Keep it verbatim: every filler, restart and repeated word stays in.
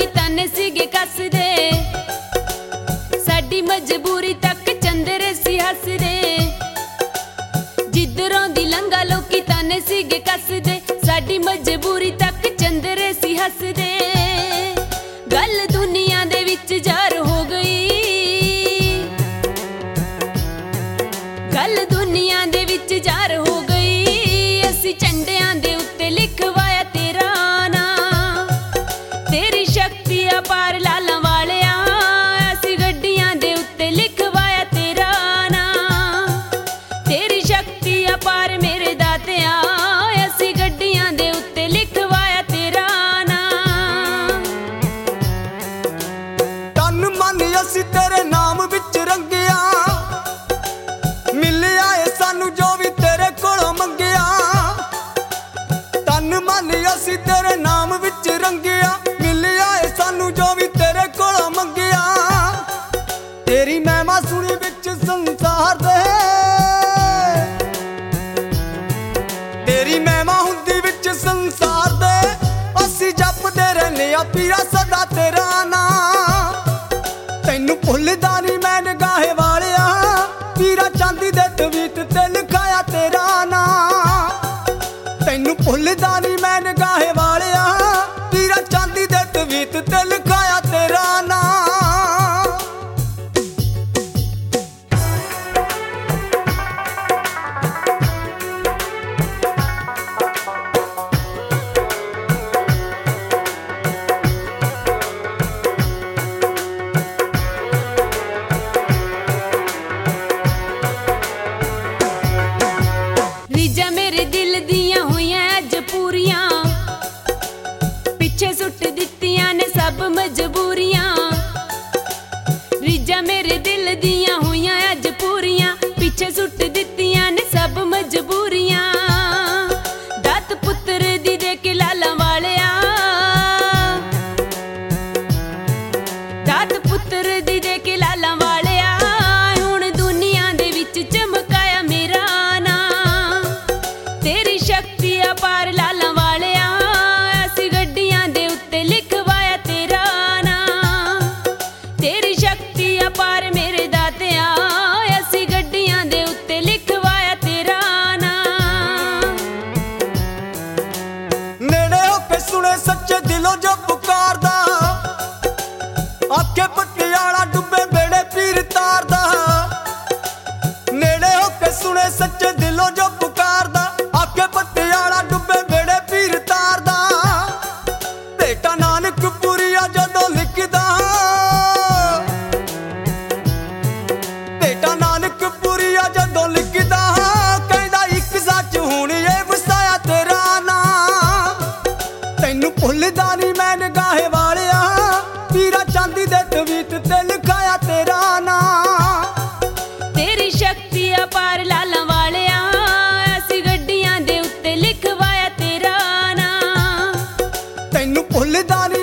ताने सीगे कसदे, साडी मजबूरी तक चंदरे सी हसदे। जिधरों दी लंघा लोकी ताने सीगे कसदे, साडी मजबूरी तक चंदरे सी हसदे। गल दुनिया दे विच जार हो गई, गल दुनिया दे विच जार हो गई। असी झंडियां दे उत्ते लिखवाया तेरा ना, तेरी शक्ति अपार लालां वालिया। असी गड्डियां दे उत्ते लिखवाया तेरा ना, तेरी शक्ति अपार मेरे दातिया। असी गड्डियां दे उत्ते लिखवाया तेरा ना। तन मन असी तेरे नाम विच रंगिया, मिलिया है सानू जो भी तेरे कोलों मंगिया। तन मन असी तेरे नाम विच रंगिया, मिलिया है सानू जो भी तेरे कोलों मंगिया। तेरी महिमा सुनी विच संसार दे, तेरी महिमा हुंदी विच संसार दे। असी जपदे रहने आ पीरा सदा तेरा नाम, तैनू भुलदा नहीं मैं निगाहे वालिया। पीरा चांदी दे तवीत ते लिखाया तेरा नाम, तैनू भुलदा नहीं मैं निगाहे वालिया। पीरा चांदी दे तवीत ते लिखाया तेरा नाम। रीजा मेरे दिल दियां होइयां अज पूरियां, पिछे सुट दित्तियां ने सब मजबूरियां। रीजा मेरे दिल दियां होइयां अज पूरियां, पिछे सुट दित्तियां ने सब मजबूरियां। दात पुत्र दी दे के लालां वालिया, दात पुत्र दी दे के लालां वालिया। हुण दुनिया दे विच चमकाया मेरा ना, तेरी शक्ति अपार लालां वालिया। असी गड्डियां दे उत्ते लिखवाया तेरा ना, तेरी शक्ति अपार मेरे दातिया। असी गड्डियां दे उत्ते लिखवाया तेरा ना। नेड़े होके सुने सच्चे दिलों जो पुकारदा, आखे पटियाला डुबे बेड़े पीर तारदा। नेड़े होके सुने सच्चे दिलों जो पुकारदा, आखे पटियाला डुबे बेड़े पीर तारदा। बेटा नानक पुरिया जदों लिखदा, बेटा नानक पुरिया जदों लिखदा। कहदा इक सच हुण ये वसाया तेरा नाम, तैनू भुलदा नहीं मैं निगाहे वालिया। पीरा चांदी दे तवीत ते लिखाया तेरा नाम, तेरी शक्ति अपार लालां वालिया। असी गड्डियां दे उत्ते लिखवाया तेरा ना, तैनू भुलदा नहीं